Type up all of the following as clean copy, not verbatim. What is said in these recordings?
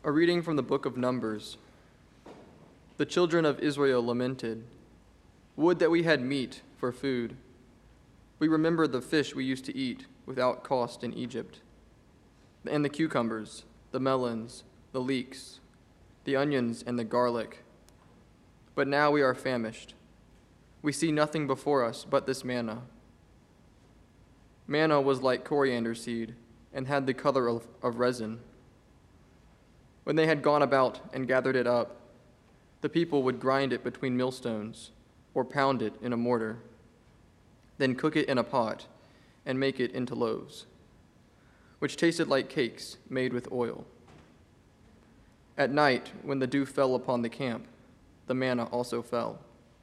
A reading from the book of Numbers. The children of Israel lamented, "Would that we had meat for food. We remembered the fish we used to eat without cost in Egypt, and the cucumbers, the melons, the leeks, the onions, and the garlic. But now we are famished. We see nothing before us but this manna." Manna was like coriander seed and had the color of resin. When they had gone about and gathered it up, the people would grind it between millstones or pound it in a mortar, then cook it in a pot and make it into loaves, which tasted like cakes made with oil. At night, when the dew fell upon the camp, the manna also fell.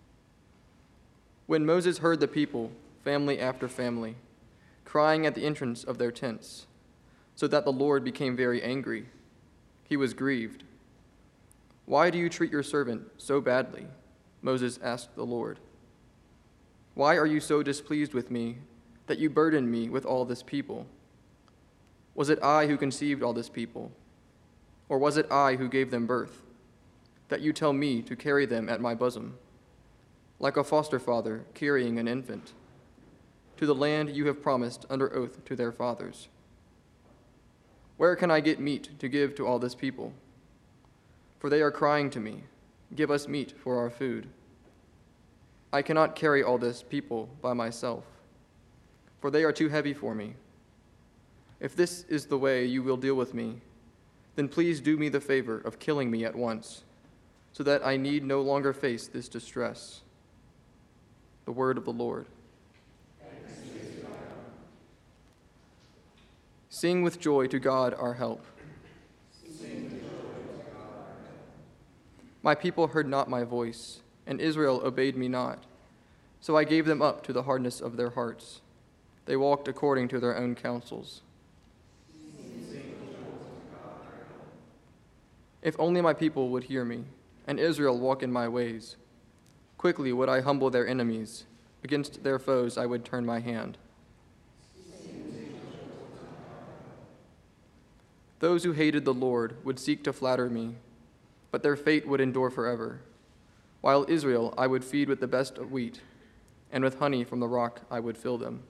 When Moses heard the people, family after family, crying at the entrance of their tents, so that the Lord became very angry, he was grieved. "Why do you treat your servant so badly?" Moses asked the Lord. "Why are you so displeased with me that you burden me with all this people? Was it I who conceived all this people? Or was it I who gave them birth, that you tell me to carry them at my bosom, like a foster father carrying an infant, to the land you have promised under oath to their fathers? Where can I get meat to give to all this people? For they are crying to me, 'Give us meat for our food.' I cannot carry all this people by myself, for they are too heavy for me. If this is the way you will deal with me, then please do me the favor of killing me at once, so that I need no longer face this distress." The word of the Lord. Sing with joy to God our help. My people heard not my voice, and Israel obeyed me not. So I gave them up to the hardness of their hearts. They walked according to their own counsels. If only my people would hear me, and Israel walk in my ways. Quickly would I humble their enemies. Against their foes I would turn my hand. Those who hated the Lord would seek to flatter me, but their fate would endure forever. While Israel I would feed with the best of wheat, and with honey from the rock I would fill them.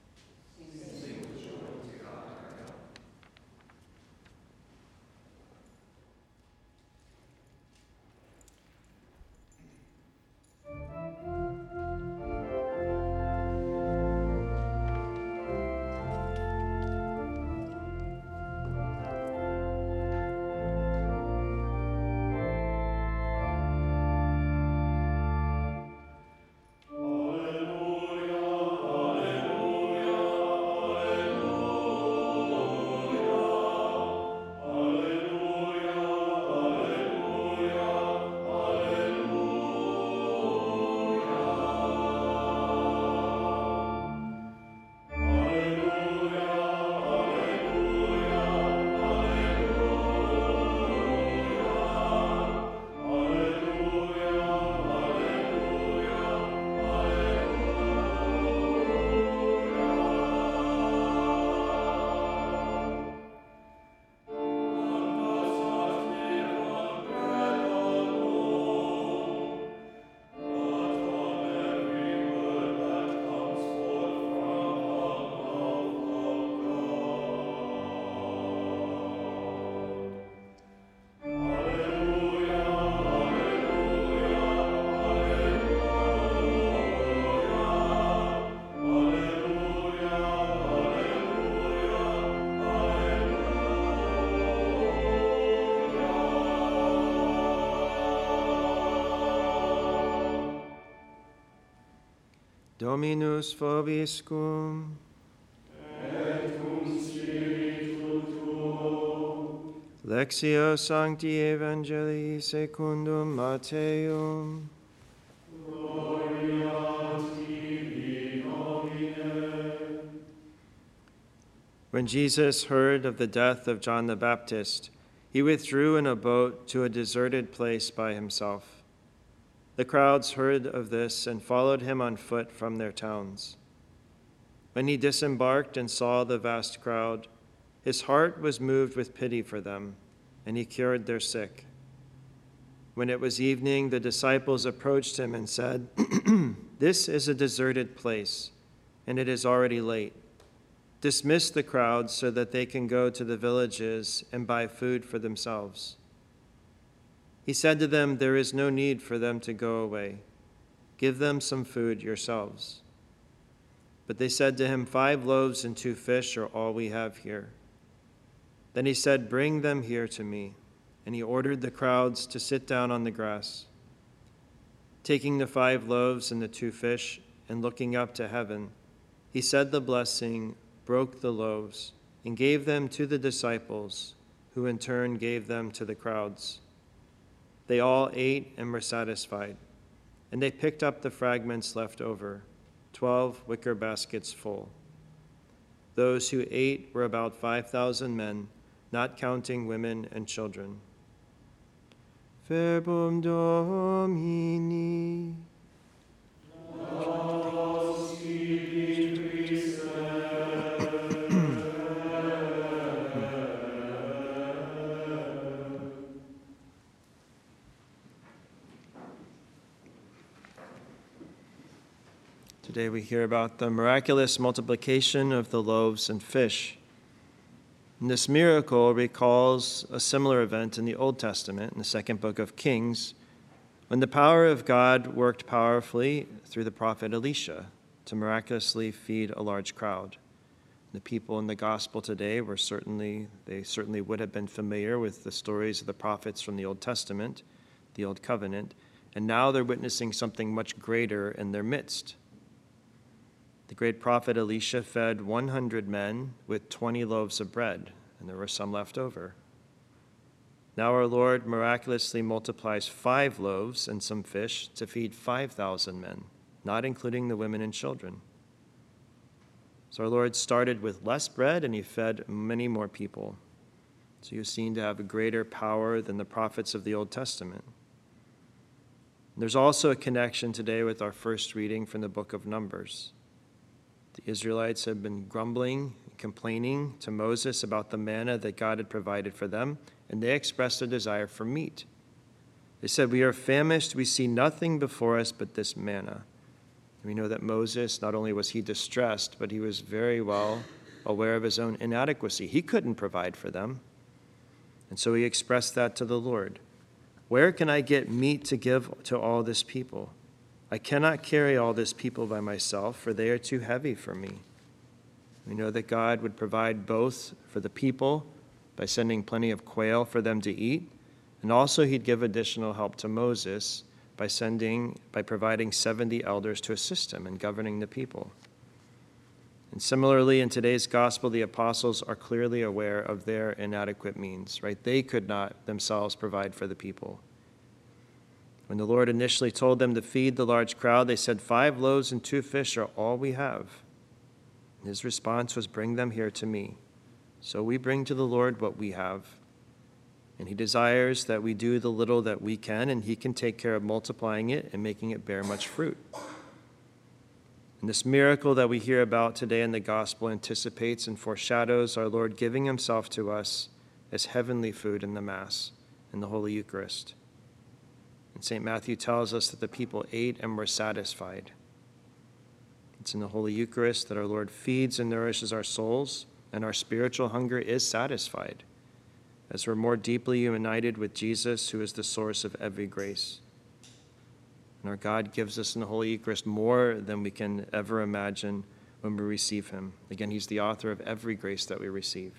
Dominus vobiscum. Et cum spiritu tuo. Lectio Sancti Evangelii secundum Matteum. Gloria tibi, Domine. When Jesus heard of the death of John the Baptist, he withdrew in a boat to a deserted place by himself. The crowds heard of this and followed him on foot from their towns. When he disembarked and saw the vast crowd, his heart was moved with pity for them, and he cured their sick. When it was evening, the disciples approached him and said, "This is a deserted place, and it is already late. Dismiss the crowds so that they can go to the villages and buy food for themselves." He said to them, "There is no need for them to go away. Give them some food yourselves." But they said to him, 5 loaves and 2 fish are all we have here." Then he said, "Bring them here to me." And he ordered the crowds to sit down on the grass. Taking the 5 loaves and the 2 fish, and looking up to heaven, he said the blessing, broke the loaves, and gave them to the disciples, who in turn gave them to the crowds. They all ate and were satisfied, and they picked up the fragments left over, 12 wicker baskets full. Those who ate were about 5,000 men, not counting women and children. Verbum Domini. Today we hear about the miraculous multiplication of the loaves and fish. And this miracle recalls a similar event in the Old Testament, in the second book of Kings, when the power of God worked powerfully through the prophet Elisha to miraculously feed a large crowd. The people in the gospel today certainly would have been familiar with the stories of the prophets from the Old Testament, the Old Covenant, and now they're witnessing something much greater in their midst. The great prophet Elisha fed 100 men with 20 loaves of bread, and there were some left over. Now our Lord miraculously multiplies 5 loaves and some fish to feed 5,000 men, not including the women and children. So our Lord started with less bread, and he fed many more people. So he was seen to have a greater power than the prophets of the Old Testament. There's also a connection today with our first reading from the book of Numbers. The Israelites had been grumbling, complaining to Moses about the manna that God had provided for them, and they expressed a desire for meat. They said, "We are famished, we see nothing before us but this manna." And we know that Moses, not only was he distressed, but he was very well aware of his own inadequacy. He couldn't provide for them. And so he expressed that to the Lord. "Where can I get meat to give to all this people? I cannot carry all this people by myself, for they are too heavy for me." We know that God would provide both for the people by sending plenty of quail for them to eat, and also he'd give additional help to Moses by providing 70 elders to assist him in governing the people. And similarly, in today's gospel, the apostles are clearly aware of their inadequate means, right? They could not themselves provide for the people. When the Lord initially told them to feed the large crowd, they said, 5 loaves and 2 fish are all we have. And his response was, "Bring them here to me." So we bring to the Lord what we have. And he desires that we do the little that we can, and he can take care of multiplying it and making it bear much fruit. And this miracle that we hear about today in the gospel anticipates and foreshadows our Lord giving himself to us as heavenly food in the Mass, in the Holy Eucharist. And St. Matthew tells us that the people ate and were satisfied. It's in the Holy Eucharist that our Lord feeds and nourishes our souls, and our spiritual hunger is satisfied, as we're more deeply united with Jesus, who is the source of every grace. And our God gives us in the Holy Eucharist more than we can ever imagine when we receive him. Again, he's the author of every grace that we receive.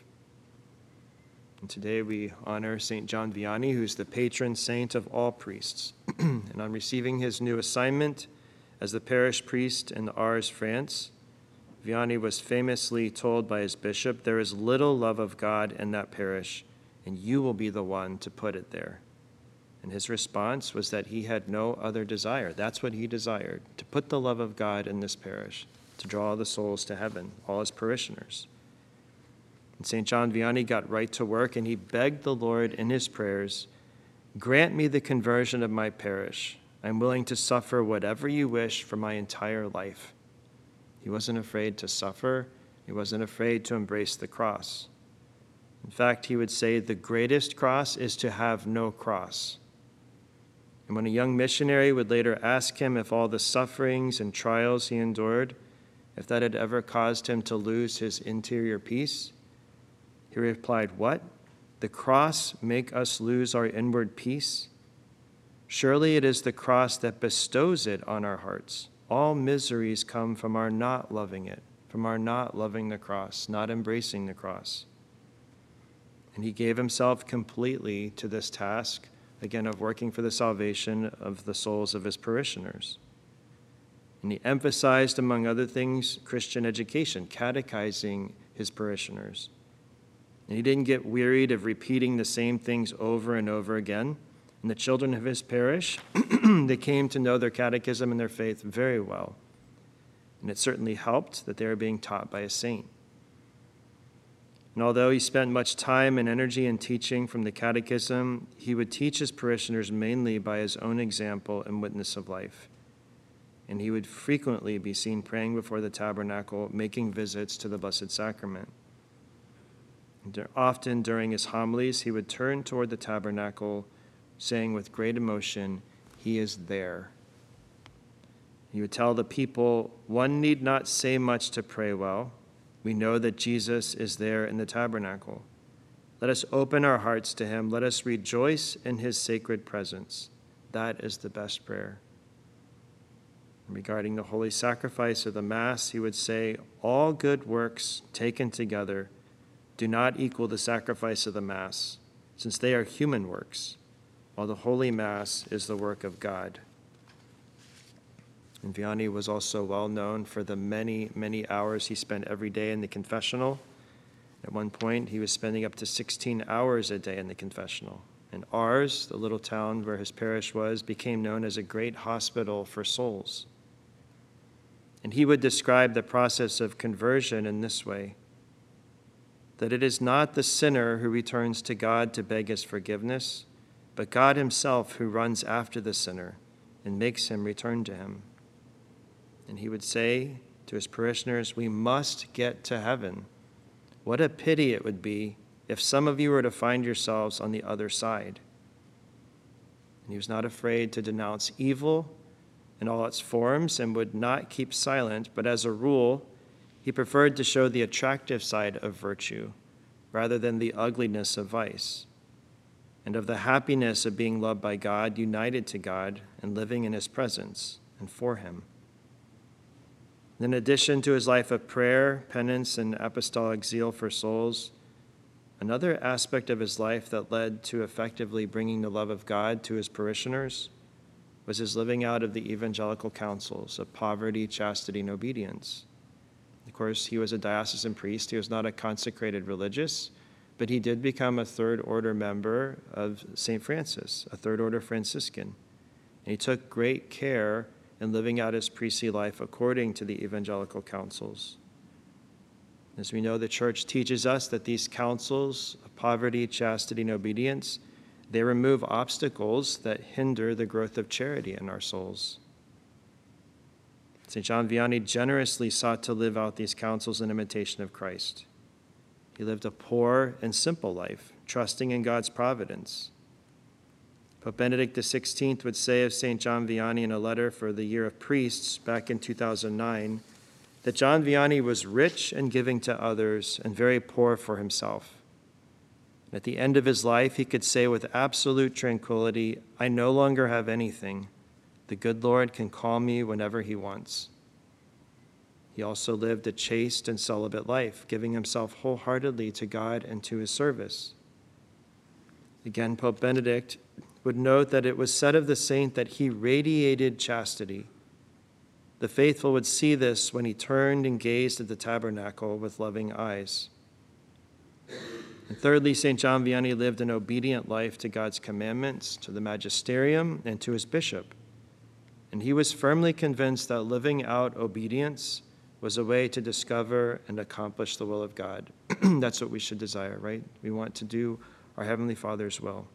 And today we honor St. John Vianney, who's the patron saint of all priests. And on receiving his new assignment as the parish priest in Ars, France, Vianney was famously told by his bishop, "There is little love of God in that parish, and you will be the one to put it there." And his response was that he had no other desire. That's what he desired, to put the love of God in this parish, to draw the souls to heaven, all his parishioners. And St. John Vianney got right to work, and he begged the Lord in his prayers, "Grant me the conversion of my parish. I'm willing to suffer whatever you wish for my entire life." He wasn't afraid to suffer. He wasn't afraid to embrace the cross. In fact, he would say the greatest cross is to have no cross. And when a young missionary would later ask him if all the sufferings and trials he endured, if that had ever caused him to lose his interior peace, he replied, "What? The cross make us lose our inward peace? Surely it is the cross that bestows it on our hearts. All miseries come from our not loving it, from our not loving the cross, not embracing the cross." And he gave himself completely to this task, again, of working for the salvation of the souls of his parishioners. And he emphasized, among other things, Christian education, catechizing his parishioners. And he didn't get wearied of repeating the same things over and over again. And the children of his parish, they came to know their catechism and their faith very well. And it certainly helped that they were being taught by a saint. And although he spent much time and energy in teaching from the catechism, he would teach his parishioners mainly by his own example and witness of life. And he would frequently be seen praying before the tabernacle, making visits to the Blessed Sacrament. And often during his homilies, he would turn toward the tabernacle, saying with great emotion, "He is there." He would tell the people, "One need not say much to pray well. We know that Jesus is there in the tabernacle. Let us open our hearts to him. Let us rejoice in his sacred presence. That is the best prayer." And regarding the holy sacrifice of the Mass, he would say, "All good works taken together do not equal the sacrifice of the Mass, since they are human works, while the Holy Mass is the work of God." And Vianney was also well known for the many, many hours he spent every day in the confessional. At one point, he was spending up to 16 hours a day in the confessional. And Ars, the little town where his parish was, became known as a great hospital for souls. And he would describe the process of conversion in this way: that it is not the sinner who returns to God to beg his forgiveness, but God himself who runs after the sinner and makes him return to him. And he would say to his parishioners, "We must get to heaven. What a pity it would be if some of you were to find yourselves on the other side." And he was not afraid to denounce evil in all its forms and would not keep silent, but as a rule, he preferred to show the attractive side of virtue rather than the ugliness of vice, and of the happiness of being loved by God, united to God, and living in his presence and for him. In addition to his life of prayer, penance, and apostolic zeal for souls, another aspect of his life that led to effectively bringing the love of God to his parishioners was his living out of the evangelical counsels of poverty, chastity, and obedience. Of course, he was a diocesan priest. He was not a consecrated religious, but he did become a third-order member of St. Francis, a third-order Franciscan. And he took great care in living out his priestly life according to the evangelical counsels. As we know, the Church teaches us that these counsels of poverty, chastity, and obedience, they remove obstacles that hinder the growth of charity in our souls. St. John Vianney generously sought to live out these counsels in imitation of Christ. He lived a poor and simple life, trusting in God's providence. Pope Benedict XVI would say of St. John Vianney in a letter for the Year of Priests back in 2009 that John Vianney was rich and giving to others and very poor for himself. At the end of his life, he could say with absolute tranquility, "I no longer have anything. The good Lord can call me whenever he wants." He also lived a chaste and celibate life, giving himself wholeheartedly to God and to his service. Again, Pope Benedict would note that it was said of the saint that he radiated chastity. The faithful would see this when he turned and gazed at the tabernacle with loving eyes. And thirdly, St. John Vianney lived an obedient life to God's commandments, to the magisterium, and to his bishop. And he was firmly convinced that living out obedience was a way to discover and accomplish the will of God. That's what we should desire, right? We want to do our Heavenly Father's will.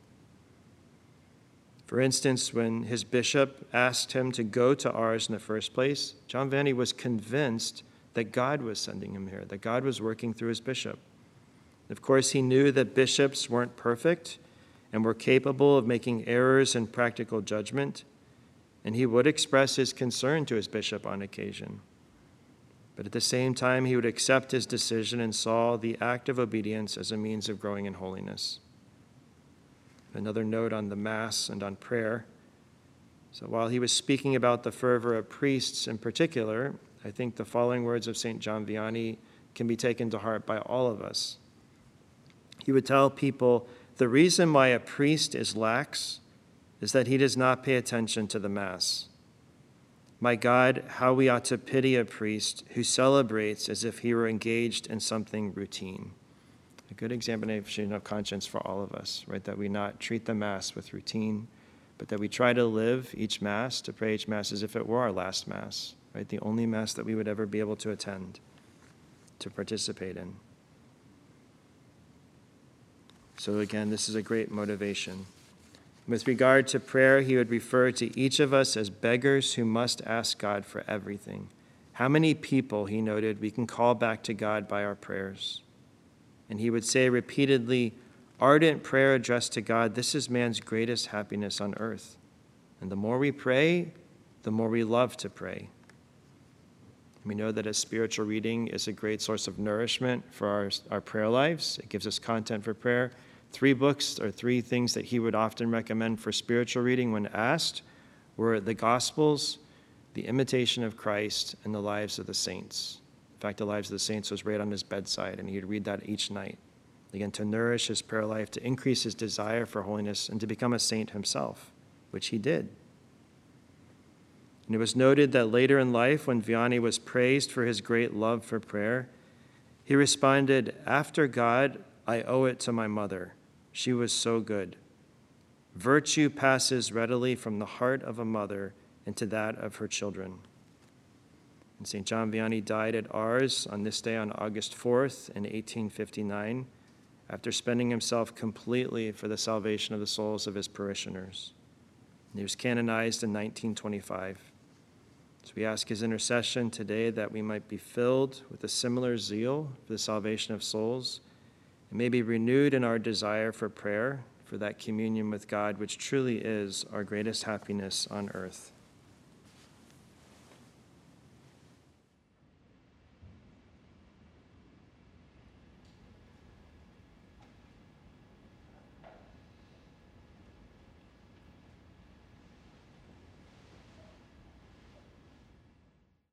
For instance, when his bishop asked him to go to Ars in the first place, John Vianney was convinced that God was sending him here, that God was working through his bishop. Of course, he knew that bishops weren't perfect and were capable of making errors in practical judgment, and he would express his concern to his bishop on occasion. But at the same time, he would accept his decision and saw the act of obedience as a means of growing in holiness. Another note on the Mass and on prayer. So while he was speaking about the fervor of priests in particular, I think the following words of St. John Vianney can be taken to heart by all of us. He would tell people, the reason why a priest is lax is that he does not pay attention to the Mass. My God, how we ought to pity a priest who celebrates as if he were engaged in something routine. A good examination of conscience for all of us, right? That we not treat the Mass with routine, but that we try to live each Mass, to pray each Mass as if it were our last Mass, right? The only Mass that we would ever be able to attend, to participate in. So again, this is a great motivation. With regard to prayer, he would refer to each of us as beggars who must ask God for everything. How many people, he noted, we can call back to God by our prayers. And he would say repeatedly, ardent prayer addressed to God, this is man's greatest happiness on earth. And the more we pray, the more we love to pray. We know that as spiritual reading is a great source of nourishment for our prayer lives. It gives us content for prayer. 3 books or 3 things that he would often recommend for spiritual reading when asked were the Gospels, the Imitation of Christ, and the Lives of the Saints. In fact, the Lives of the Saints was right on his bedside, and he'd read that each night. Again, to nourish his prayer life, to increase his desire for holiness, and to become a saint himself, which he did. And it was noted that later in life, when Vianney was praised for his great love for prayer, he responded, after God, I owe it to my mother. She was so good. Virtue passes readily from the heart of a mother into that of her children. And St. John Vianney died at Ars on this day on August 4th in 1859, after spending himself completely for the salvation of the souls of his parishioners. And he was canonized in 1925. So we ask his intercession today that we might be filled with a similar zeal for the salvation of souls, and may be renewed in our desire for prayer, for that communion with God which truly is our greatest happiness on earth.